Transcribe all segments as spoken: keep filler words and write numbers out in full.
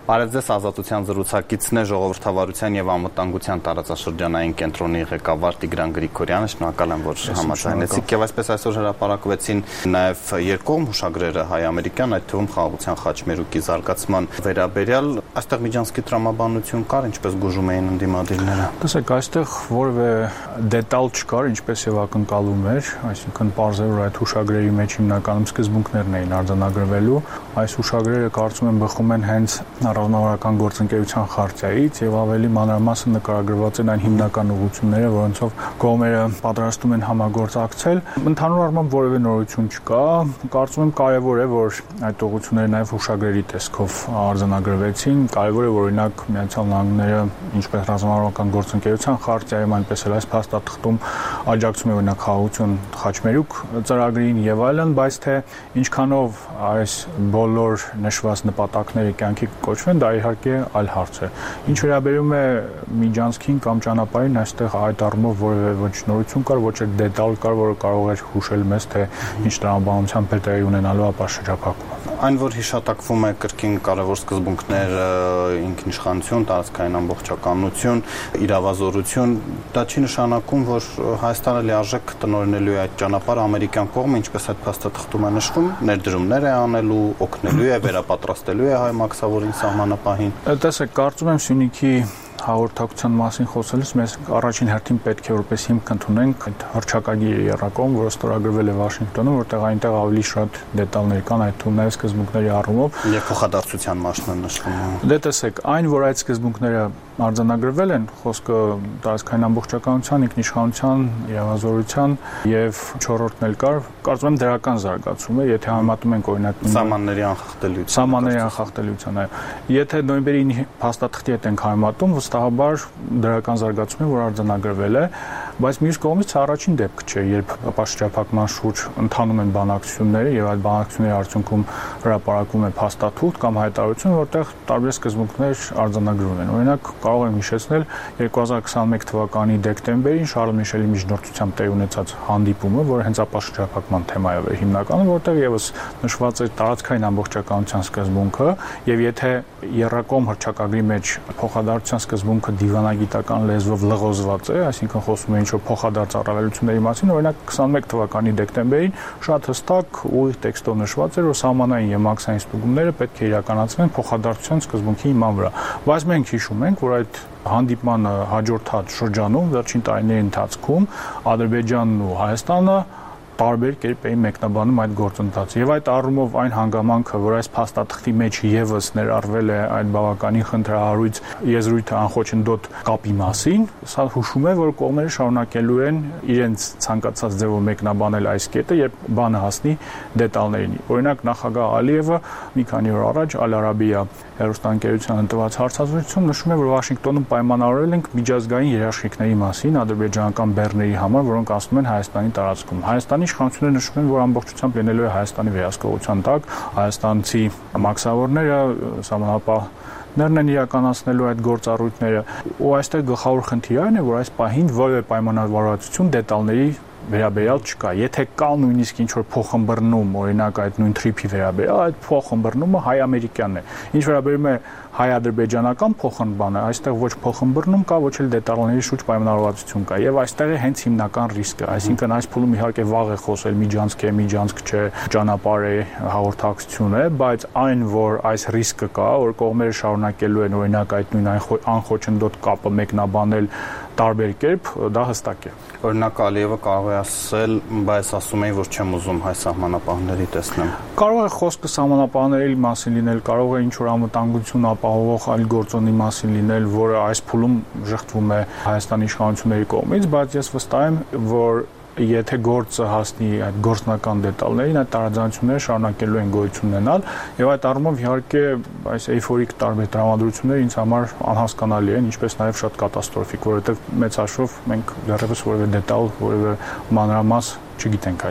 Բարև ձեզ, Ազատության զրուցակիցն է ժողովրդավարության եւ անվտանգության տարածաշրջանային կենտրոնի ղեկավար Տիգրան Գրիգորյանը, շնորհակալ եմ, որ համաձայնեցիք եւ այսպես այսօր հրապարակվեցին նաեւ երկկողմ հուշագրերը հայ-ամերիկյան, այդ թվում խաղաղության խաչմերուկի զարգացման վերաբերյալ, այստեղ միջանցքի տրամաբանություն կար, ինչպես գուժում էին ընդդիմադիրները։ Տեսեք, այստեղ որևէ դետալ չկար, ինչպես եւ ակնկալում էր, այսինքն պարզ է, որ այդ հուշագրերի մեջ հիմնականում սկզբունքներն էին արձանագրվելու, այս հուշագրերը կարծում եմ բխում են հենց ռազմավարական գործընկերության խարտիայից եւ ավելի մանրամասն նկարագրված են այն հիմնական ուղղությունները, որոնցով կողմերը պատրաստում են համագործակցել։ Ընդհանուր առմամբ որևէ նորություն չկա, կարծում եմ կարեւոր է, որ այդ ուղղությունները նաեւ հուշագրերի տեսքով արձանագրվեցին, կարեւոր է, որ օրինակ Միացյալ Նահանգները ինչպես ռազմավարական գործընկերության խարտիայում, այնպես էլ այս փաստաթղթում աջակցում է օրինակ խաղաղություն խաչմերուկ ծրագրին եւ այլն, բայց թե ինչքանով այս բոլոր նշված նպատակները կյանքի կոչվեն, դա իհարկե այլ հարց է։ Ինչ վերաբերում է միջանցքին կամ ճանապարհին, այստեղ այդ առումով որևէ ոչ նորություն կար, ոչ էլ դետալ կար, որը կարող էր հուշել մեզ, թե ինչ տրամաբանությամբ է տեղի ունենալու ապա շրջափակումը։ Այն, որ հիշատակվում է կրկին կարևոր սկզբունքներ, ինքնիշխանություն, տարածքային ամբողջականություն, իրավազորություն, դա չի նշանակում, որ Հայաստանը լիարժեք տնօրինելու է այդ ճանապարհը ամերիկյան կողմը, ինչպես այդ փաստաթղթում է նշվում, ներդրումներ է անելու, օգնելու է, վերապատրաստելու է հայ մաքսավորին սահմանապահին։ Տեսեք, կարծում եմ Սյունիքի հաղորդակցության մասին խոսելուց մեզ առաջին հերթին պետք է որպես հիմք ընդունենք այդ հռչակագիրը եռակողմ, որը ստորագրվել է Վաշինգտոնում, որտեղ այնտեղ ավելի շատ դետալներ կան, այդ թվում նաև սկզբունքների առումով եւ փոխադարձության մասն նշվում է։ Դե տեսեք, այն, որ այդ սկզբունքները արձանագրվել են, խոսքը տարածքային ամբողջականության, ինքնիշխանության, իրավազորության եւ չորրորդն էլ կար, կարծում եմ դրական զարգացում է, եթե համեմատում ենք օրինակ սահմանների անխախտելիության։ Սահմանների անխախտելիության, այո։ Եթե նոյեմբերի ինը փաստաթղթի հետ ենք համեմատում, վստահաբար դրական զարգացում է, որ արձանագրվել է, բայց մյուս կողմից առաջին դեպքը չէ, երբ ապաշրջափակման շուրջ ընթանում են բանակցությունները եւ այդ բանակցությունների արդյունքում հրապարակվում է փաստաթուղթ կամ հայտարարություն, որտեղ տարբեր սկզբունքներ արձանագրվում են։ Օրինակ կարող եմ հիշեցնել երկու հազար քսաներկու թվականի դեկտեմբերին Շարլ Միշելի միջնորդությամբ տեղի ունեցած հանդիպումը, որը հենց ապաշրջափակման թեմայով էր հիմնականում, որտեղ եւս նշված էր տարածքային ամբողջականության սկզբունքը, եւ եթե եռակողմ հռչակագրի մեջ փոխադարձության սկզբունքը դիվանագիտական լեզվով լղոզված է, այսինքն խոսում է ինչ-որ փոխադարձ առավելությունների մասին, օրինակ քսաներկու թվականի դեկտեմբերին շատ հստակ ուղիղ տեքստով նշված էր, որ սահմանային եւ մաքսային ստուգումները պետք է իրականացվեն փոխադարձության սկզբունքի հիման վրա։ Բայց մենք հիշում ենք, որ այդ հանդիպմանը հաջորդած շրջանում վերջին տարիների ընթացքում Ադրբեջանն ու Հայաստանը տարբեր կերպ էին մեկնաբանում այդ գործընթացը եւ այդ առումով այն հանգամանքը, որ այս փաստաթղթի մեջ եւս ներառվել է այդ բավականին խնդրահարույց եզրույթը անխոչնդոտ կապի մասին, սա հուշում է, որ կողմերը շարունակելու են իրենց ցանկացած ձևով մեկնաբանել այս կետը, երբ բանը հասնի դետալներին։ Օրինակ նախագահ Ալիևը մի քանի օր առաջ Ալ-Արաբիա հեռուստաընկերության ընտրված հարցազրույցում նշում է, որ Վաշինգտոնում պայմանավորել ենք միջազգային երաշխիքների մասին ադրբեջանական բեռների համար, որոնք ասում են Հայաստանի տարածքում։ Հայաստանի իշխանությունները նշում են, որ ամբողջությամբ լինելու է Հայաստանի վերահսկողության տակ, հայաստանցի մաքսավորները, սահմանապահներն են իրականացնելու այդ գործառույթները, ու այստեղ գլխավոր խնդիրը այն է, որ այս պահին որևէ պայմանավորվածություն դետալների վերաբերյալ չկա։ Եթե կա նույնիսկ ինչ-որ փոխըմբռնում, օրինակ այդ նույն թրիփի վերաբերյալ, այդ փոխըմբռնումը հայ-ամերիկյան է։ Ինչ վերաբերում է հայ-ադրբեջանական փոխըմբռնումը, այստեղ ոչ փոխըմբռնում կա, ոչ էլ դետալների շուրջ պայմանավորվածություն կա։ Եվ այստեղ է հենց հիմնական ռիսկը, այսինքն այս փուլում իհարկե վաղ է խոսել միջանցք է, միջանցք չէ, ճանապարհ է, հաղորդակցություն է, բայց այն, որ այս ռիսկը կա, որ կողմերը շարունակելու են օրինակ այդ նույն անխոչնդոտ կապը մեկնաբանել տարբեր կերպ, դա հստակ է։ Օրինակ Ալիևը կարող է ասել, բայց ասում էի, որ չեմ ուզում հայ սահմանապահների տեսնեմ։ Կարող է խոսքը սահմանապահների մասին լինել, կարող է ինչ-որ անվտանգություն ապահովող այլ գործոնի մասին լինել, որը այս փուլում ժխտվում է Հայաստանի իշխանությունների կողմից, բայց ես վստահ եմ, որ եթե գործը հասնի այդ գործնական դետալներին, այդ տարաձայնությունները շարունակելու են գոյություն ունենալ եւ այդ առումով իհարկե այս էյֆորիկ տարբեր տրամադրությունները ինձ համար անհասկանալի են, ինչպես նաեւ շատ կատաստրոֆիկ, որովհետեւ մեծ հաշվով մենք դեռևս որևէ դետալ, որևէ մանրամաս չգիտենք այդ։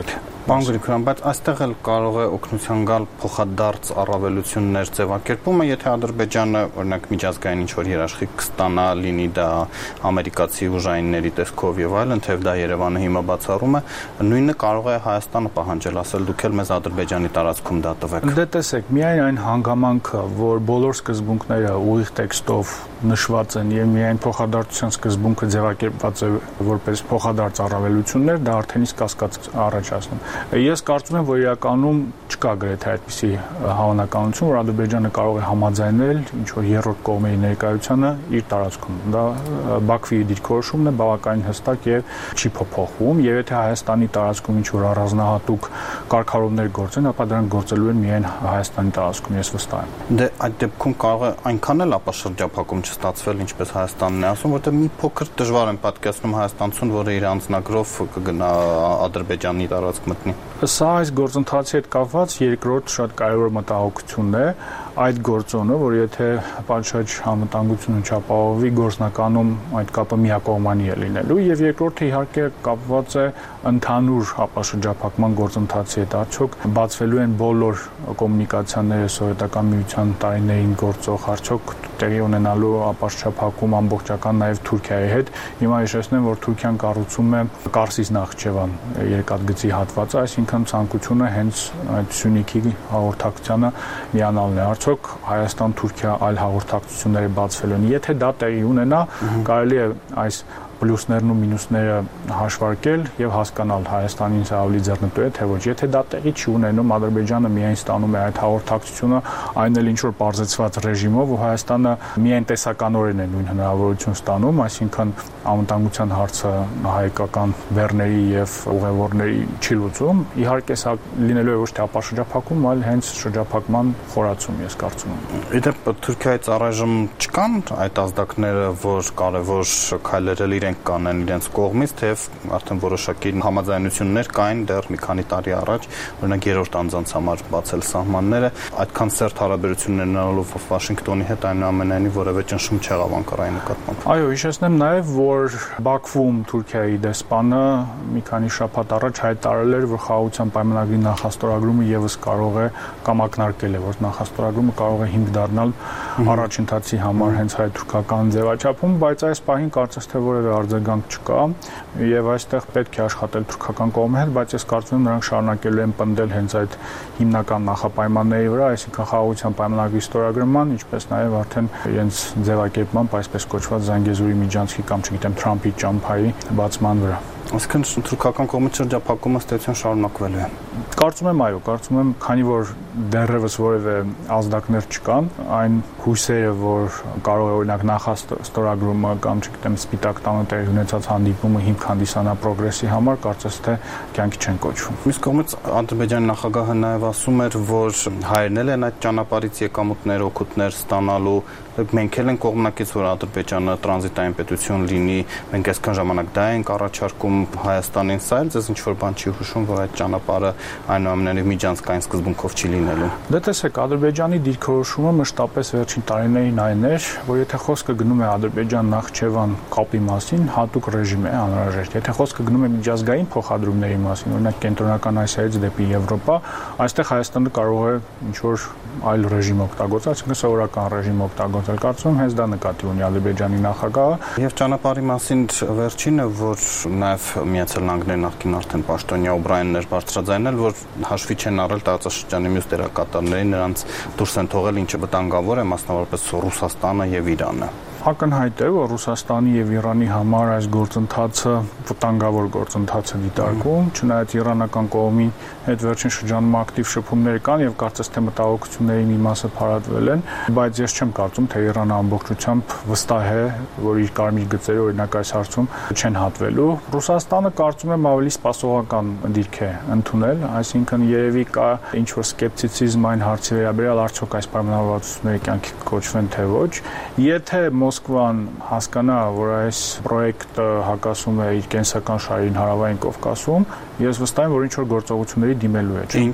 Պարոն Գրիգորյան, բայց այստեղ էլ կարող է օգնության գալ փոխադարձ առավելություններ ձևակերպումը, եթե Ադրբեջանը օրինակ միջազգային ինչ-որ երաշխիք կստանա, լինի դա ամերիկացի ուժայինների տեսքով եւ այլն, թեև դա Երևանը հիմա բացառում է, նույնը կարող է Հայաստանը պահանջել, ասել դուք էլ մեզ Ադրբեջանի տարածքում դա տվեք։ Դե տեսեք, միայն այն հանգամանքը, որ բոլոր սկզբունքները ուղիղ տեքստով նշված են եւ միայն փոխադարձության սկզբունքը ձևակերպված է որպես փոխադարձ առավելություններ, դա արդեն իսկ կասկած առաջացնում։ Ես կարծում եմ, որ իրականում չկա գրեթե այդպիսի հավանականություն, որ Ադրբեջանը կարող է համաձայնել ինչ որ երրորդ կողմերի ներկայությանը իր տարածքում։ Դա Բաքվի դիրքորոշումն է, բավականին հստակ եւ չի փոփոխվում, եւ եթե Հայաստանի տարածքում ինչ որ առանձնահատուկ կարգավորումներ գործեն, ապա դրանք գործելու են միայն Հայաստանի տարածքում, ես վստահ եմ։ Դե այդ դեպքում կարող է այնքան էլ ապա շրջափակում չստացվել, ինչպես Հայաստանն է ասում, որտեղ մի փոքր դժվար են պատկերացնում հայաստանցուն, որը իր անձնագրով կգնա Ադրբեջանի տարածք մտնի։ Սա այս գործընթացի հետ կապված երկրորդ շատ կարևոր մտահոգությունն է, այդ գործոնը, որ եթե պատշաճ անվտանգությունը չապահովի, գործնականում այդ կապը միակողմանի է լինելու, եւ երկրորդը իհարկե կապված է ընդհանուր ապաշրջափակման գործընթացի հետ, արդյոք բացվելու են բոլոր կոմունիկացիաները Սովետական միության տարիներին գործող, արդյոք տեղի ունենալու ապաշրջափակում ամբողջական նաեւ Թուրքիայի հետ։ Հիմա հիշեցնեմ, որ Թուրքիան կառուցում է Կարսիս-Նախճեվան երկաթգծի հատվածը, այսինքն ցանկությունը հենց այդ Սյունիքի հաղորդակցությանը միանալն է։ Արդյոք Հայաստան-Թուրքիա այլ հաղորդակցությունները բացվելու են։ Եթե դա տեղի ունենա, կարելի է այս պլյուսներն ու մինուսները հաշվարկել եւ հասկանալ Հայաստանին սա ավելի ձեռնտու է, թե ոչ։ Եթե դա տեղի չի ունենում, Ադրբեջանը միայն ստանում է այդ հաղորդակցությունը, այն էլ ինչ որ բարձրացված ռեժիմով, ու Հայաստանը միայն տեսականորեն է նույն հնարավորություն ստանում, այսինքն անվտանգության հարցը հայկական բեռների եւ ուղևորների չի լուծում։ Իհարկե սա լինելու է ոչ թե ապաշրջափակում, այլ հենց շրջափակման խորացում, ես կարծում եմ։ Իդեպ Թուրքիայից առայժմ չկան այդ ազդակները, որ կարևոր քայլեր իրենք կանեն իրենց կողմից, թեև արդեն որոշակի համաձայնություններ կային դեռ մի քանի տարի առաջ, օրինակ երրորդ անձանց համար բացել սահմանները, այդքան սերտ հարաբերություններ ունենալով Վաշինգտոնի հետ, այնուամենայնիվ որևէ ճնշում չեղավ Անկարայի նկատմամբ։ Այո, հիշեցնեմ նաև, որ Բաքվում Թուրքիայի դեսպանը մի քանի շաբաթ առաջ հայտարարել էր, որ խաղաղության պայմանագրի նախաստորագրումը եւս կարող է կամ ակնարկել է, որ նախաստորագրումը կարող է հիմք դառնալ առաջընթացի համար հենց հայ-թուրքական ձևաչափում, բայց այս պահին կարծես թե որևէ արձագանք չկա եւ այստեղ պետք է աշխատել թուրքական կողմի հետ, բայց ես կարծում եմ նրանք շարունակելու են պնդել հենց այդ հիմնական նախապայմանների վրա, այսինքն խաղաղության պայմանագրի ստորագրման, ինչպես նաեւ արդեն իրենց ձևակերպման, այսպես կոչված Զանգեզուրի միջանցքի կամ չգիտեմ Թրամփի ճամփայի բացման վրա։ Այսինքն թուրքական կողմից շրջափակումը ստեցիան շարունակվելու է։ Կարծում եմ այո, կարծում եմ, քանի որ դեռևս որևէ ազդակներ չկան, այն հույսերը, որ կարող է օրինակ նախաստորագրումը կամ չգիտեմ Սպիտակ տանը տեղի ունեցած հանդիպումը հիմք հանդիսանա պրոգրեսի համար, կարծես թե կյանքի չեն կոչվում։ Մյուս կողմից Ադրբեջանի նախագահը նաև ասում էր, որ հայերն են այդ ճանապարհից եկամուտներ, օգուտներ ստանալու, մենք էլ ենք կողմնակից, որ Ադրբեջանը տրանզիտային պետություն լինի, մենք այսքան ժամանակ դա ենք առաջարկում Հայաստանին, սա էլ ձեզ ինչ-որ բան չի հուշում, որ այդ ճանապարհը այնուամենայնիվ միջանցքային սկզբունքով չի լինելու։ Դե տեսեք, Ադրբեջանի դիրքորոշումը մշտապես վերջին տարիներին այն էր, որ եթե խոսքը գնում է Ադրբեջան-Նախճեվան կապի մասին, հատուկ ռեժիմ է անհրաժեշտ։ Եթե խոսքը գնում է միջազգային փոխադրումների մասին, օրինակ Կենտրոնական Ասիայից դեպի Եվրոպա, այստեղ Հայաստանը կարող է ինչ-որ այլ ռեժիմ օգտագործել, այսինքն սովորական ռեժիմ օգտագործել։ Կարծում եմ հենց դա նկատի ունի Ադրբեջանի նախագահը։ Եվ ճանապարհի մասին վերջինը, որ նաև Միացյալ Նահանգների նախկին արդեն պաշտոնյա Օբրայենն էր բարձրաձայնել, որ հաշվի չեն առել տարածաշրջանի մյուս դերակատարներին, նրանց դուրս են թողել, ինչը վտանգավոր է, մասնավորապես Ռուսաստանը եւ Իրանը։ Ակնհայտ է, որ Ռուսաստանի եւ Իրանի համար այս գործընթացը վտանգավոր գործընթաց է դիտարկվում, չնայած իրանական կողմի հետ վերջին շրջանում ակտիվ շփումներ կան եւ կարծես թե մտահոգությունների մի մասը փարատվել են, բայց ես չեմ կարծում, թե Իրանը ամբողջությամբ վստահ է, որ իր կարմիր գծերը օրինակ այս հարցում չեն հատվելու։ Ռուսաստանը կարծում եմ ավելի սպասողական դիրք է ընդունել, այսինքն երևի կա ինչ որ սկեպտիցիզմ այն հարցի վերաբերյալ, արդյոք այս պայմանավորվածությունները կյանքի կոչվեն թե ոչ։ Եթե Մոսկվան հասկանա, որ այս պրոյեկտը հակասում է իր կենսական շահերին Հարավային Կովկասում, ես վստահ եմ, որ ինչ որ գործողությունների դիմելու է։ Ինչ։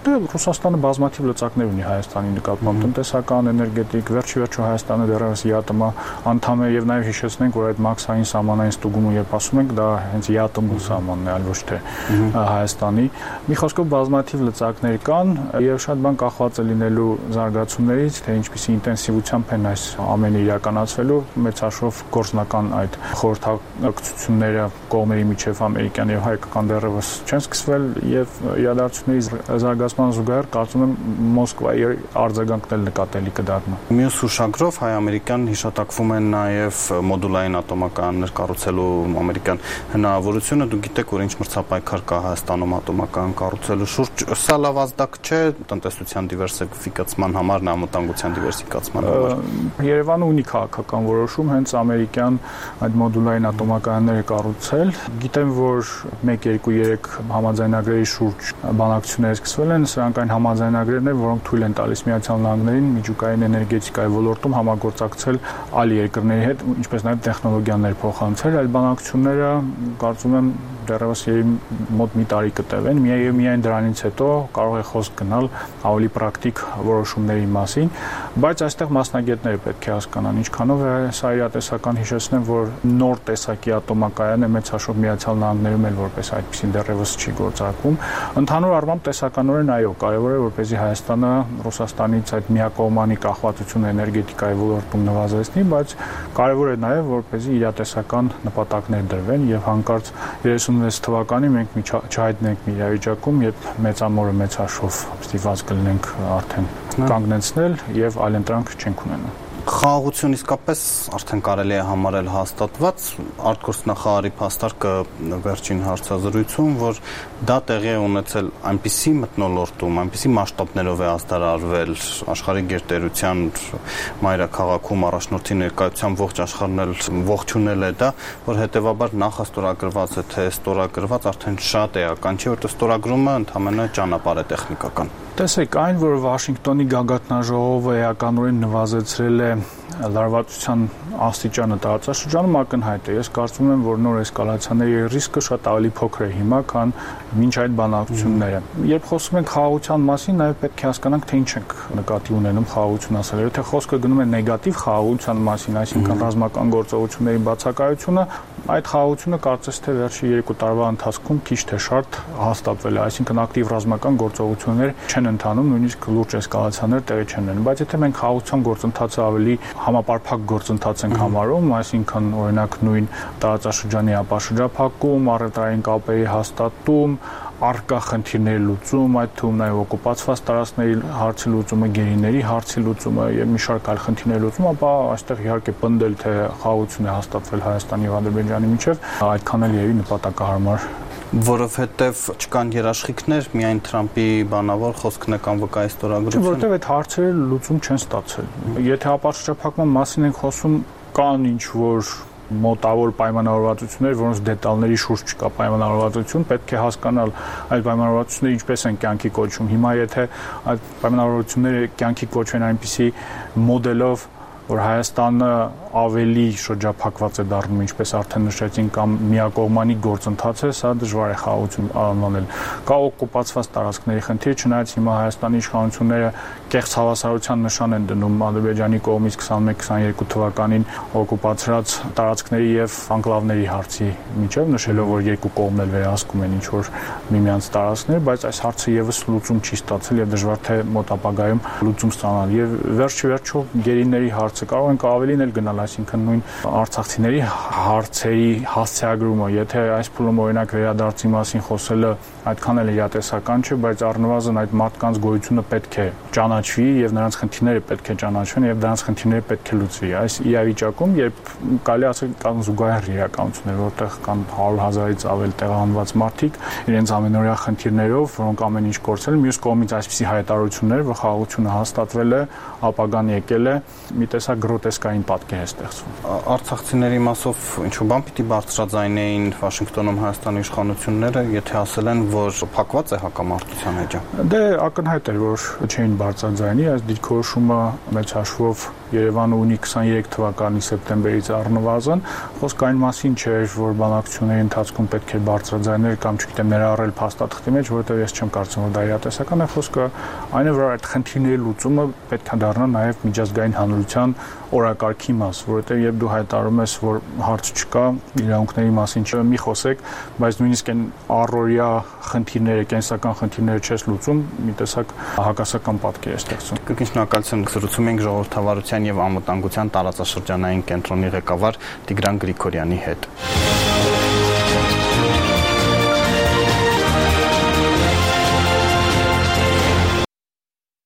Դե Ռուսաստանը բազմաթիվ լծակներ ունի Հայաստանի նկատմամբ, տնտեսական, էներգետիկ, վերջի վերջո Հայաստանը դեռևս ԵԱՏՄ անդամ է եւ նաեւ հիշեցնենք, որ այդ մաքսային սահմանային ստուգումը երբ ասում ենք, դա հենց ԵԱՏՄ սահմանն է, այլ ոչ թե Հայաստանի։ Մի խոսքով բազմաթիվ լծակներ կան եւ շատ բան կախված է լինելու զարգացումներից, թե ինչպիսի ինտենսիվությամբ են այս ամենը իրականացվելու, մեծ հաշվով գործնական այդ խորհրդակցությունները կողմերի միջև ամերիկյան եւ հայկական դեռևս չեն սկսվել եւ իրադարձությունների զարգացման զուգահեռ կարծում եմ Մոսկվայի արձագանքն նկատելի կդառնա։ Մյուս հուշագրով հայ-ամերիկյան հիշատակվում են նաև մոդուլային ատոմականներ կառուցելու ամերիկյան հնարավորությունը։ Դուք գիտեք, որ ինչ մրցապայքար կա Հայաստանում ատոմական կառուցելու շուրջ։ Սա լավ ազդակ չէ տնտեսության դիվերսիֆիկացման համար, անվտանգության դիվերսիֆիկացման համար։ Երևանը ունի քաղաքական որոշում հենց ամերիկյան այդ մոդուլային ատոմականները կառուցել։ Գիտեմ, որ մեկ, երկու, երեք համաձայնագրերի շուրջ բանակցություններ սկսվել են, սրանք այն համաձայնագրերն են, որոնք թույլ են տալիս Միացյալ Նահանգներին միջուկային էներգետիկայի ոլորտում համագործակցել այլ երկրների հետ, ինչպես նաև տեխնոլոգիաներ փոխանցել։ Այդ բանակցությունները կարծում եմ դեռևս մոտ մի տարի կտևեն, միայն միայն դրանից հետո կարող է խոսք գնալ ավելի պրակտիկ որոշումների մասին, բայց այստեղ մասնագետները պետք է հասկանան ինչքանով է սա իրատեսական, հիշեցնեմ, որ նոր տեսակի ատոմակայան է մեծ հաշվով Միացյալ Նահանգներում էլ որպես այդպեսին դեռևս չի գործարկվում։ Ընդհանուր առմամբ տեսականորեն այո, կարևոր է որպեսզի Հայաստանը Ռուսաստանից այդ միակողմանի կախվածությունը էներգետիկայի ոլորտում նվազեցնի, բայց կարևոր է նաև որպեսզի իրատեսական նպատակներ դրվեն եւ հանկարծ երեսունվեց թվականին մենք չհայտնենք մի իրավիճակում, երբ մեծամորը մեծ հաշվով ստիպված կլինենք արդեն կանգնեցնել եւ այլընտրանք չենք ունենա։ Խաղաղություն իսկապես արդեն կարելի է համարել հաստատված, արտգործնախարարի փաստարկը վերջին հարցազրույցում, որ դա տեղի է ունեցել այնպիսի մթնոլորտում, այնպիսի մասշտաբներով է ազդարարվել աշխարհի գերտերության մայրաքաղաքում առաջնորդի ներկայությամբ ողջ աշխարհն էլ ողջունել է դա, որ հետեւաբար նախ ստորագրված է, թե ստորագրված արդեն շատ էական չէ, որտեղ ստորագրումը ընդհանրապես ճանապարհ է տեխնիկական։ Տեսեք, այն, որ Վաշինգտոնի գագաթնաժողովը էականորեն նվազեցրել է լարվածության աստիճանը տարածաշրջանում ակնհայտ է։ Ես կարծում եմ, որ նոր էսկալացիաների ռիսկը շատ ավելի փոքր է հիմա, քան մինչ այդ բանակցությունները։ Երբ խոսում ենք խաղաղության մասին, նաև պետք է հասկանանք, թե ինչ ենք նկատի ունենում խաղաղություն ասել։ Եթե խոսքը գնում է նեգատիվ խաղաղության մասին, այսինքն ռազմական գործողությունների բացակայությունը, այդ խաղաղությունը կարծես թե վերջի երկու տարվա ընթացքում քիչ թե շատ հաստատվել է, այսինքն ակտիվ ռազմական գործողություններ չեն ընթանում, նույնիսկ լուրջ էսկալացիաներ տեղի չեն ունենում, բայց եթե մենք խաղաղության գործընթացը ավելի համապարփակ գործընթաց ենք համարում, այսինքն օրինակ նույն տարածաշրջանի ապաշրջափակում, առևտրային կապերի հաստատում, արկա խնդիրների լուծում, այդ թվում նաև օկուպացված տարածքների հարցի լուծումը, գերիների հարցի լուծումը եւ մի շարք այլ խնդիրների լուծումը, ապա այստեղ իհարկե պնդել թե խաղաղություն է հաստատվել Հայաստանի եւ Ադրբեջանի միջեւ, այդքան էլ եւի նպատակահարմար որովհետև չկան երաշխիքներ, միայն Թրամփի բանավոր խոսքն է կամ վկայի ստորագրությունը։ Որովհետև այդ հարցերը լուծում չեն ստացել։ Եթե ապաշրջափակման մասին ենք խոսում, կան ինչ որ մոտավոր պայմանավորվածություններ, որոնց դետալների շուրջ չկա պայմանավորվածություն, պետք է հասկանալ այդ պայմանավորվածությունները ինչպես են կյանքի կոչվում։ Հիմա եթե այդ պայմանավորվածությունները կյանքի կոչվեն այնպիսի մոդելով, որ Հայաստանը ավելի շրջափակված է դառնում, ինչպես արդեն նշեցին, կամ միակողմանի գործընթաց է, սա դժվար է խաղաղություն անվանել։ Կա օկուպացված տարածքների խնդիր, չնայած հիմա Հայաստանի իշխանությունները կեղծ հավասարության նշան են դնում Ադրբեջանի կողմից քսաներեք քսաներկու թվականին օկուպացրած տարածքների եւ անկլավների հարցի միջև, նշելով, որ երկու կողմն էլ վերահսկում են ինչ որ միմյանց տարածքներ, բայց այս հարցը եւս լուծում չի ստացել եւ դժվար թե մոտ ապագայում լուծում ստանալ։ Եվ վերջի վերջո գերիների հարցը կարող ենք ավելին էլ գնալ, այսինքն նույն արցախցիների հարցերի հասցեագրումը, եթե այս փուլում օրինակ վերադարձի մասին խոսելը այդքան էլ իրատեսական չէ, բայց առնվազն այդ մարդկանց գոյությունը պետք է ճանաչվի եւ նրանց խնդիրները պետք է ճանաչվեն եւ նրանց խնդիրները պետք է լուծվի։ Այս իրավիճակում, երբ կարելի ասել կան զուգահեռ իրականություններ, որտեղ կան հարյուր հազարից ավել տեղահանված մարդիկ իրենց ամենօրյա խնդիրներով, որոնք ամեն ինչ կորցրել, մյուս կողմից այսպիսի հայտարարություններ, որ խաղաղությունը հաստատվել է, ապագան եկել է, մի տեսակ գրոտեսկային պատկեր է ստեղծվում։ Արցախցիների մասով ինչ-որ բան պիտի բարձրաձայնեին Վաշինգտոնում Հայաստանի իշխանությունները, եթե ասել են, որ փակված է հակամարտության էջը։ Դե ակնհայտ էր, որ չէին բարձրաձայնի, այս դիրքորոշումը մեծ հաշվով Երևանը ունի twenty-three թվականի սեպտեմբերից առնվազն, խոսքը այն մասին չէր, որ բանակցությունների ընթացքում պետք է բարձրաձայնել կամ չգիտեմ ներառել փաստաթղթի մեջ, որովհետև ես չեմ կարծում, որ դա իրատեսական է, խոսքը այն է, որ այդ խնդիրների լուծումը պետք է դառնա նաև միջազգային հանրության օրակարգի մաս, որովհետև երբ դու հայտարարում ես, որ հարց չկա, իրավունքների մասին չէ, մի խոսեք, բայց նույնիսկ այն առօրյա խնդիրները, կենսական խնդիրները չես լուծում, մի տեսակ հակասական պատկեր է ստեղծում։ Կրկին շնորհակալություն, զրուցում ենք ժողովրդավարության եւ անվտանգության տարածաշրջանային կենտրոնի ղեկավար Տիգրան Գրիգորյանի հետ։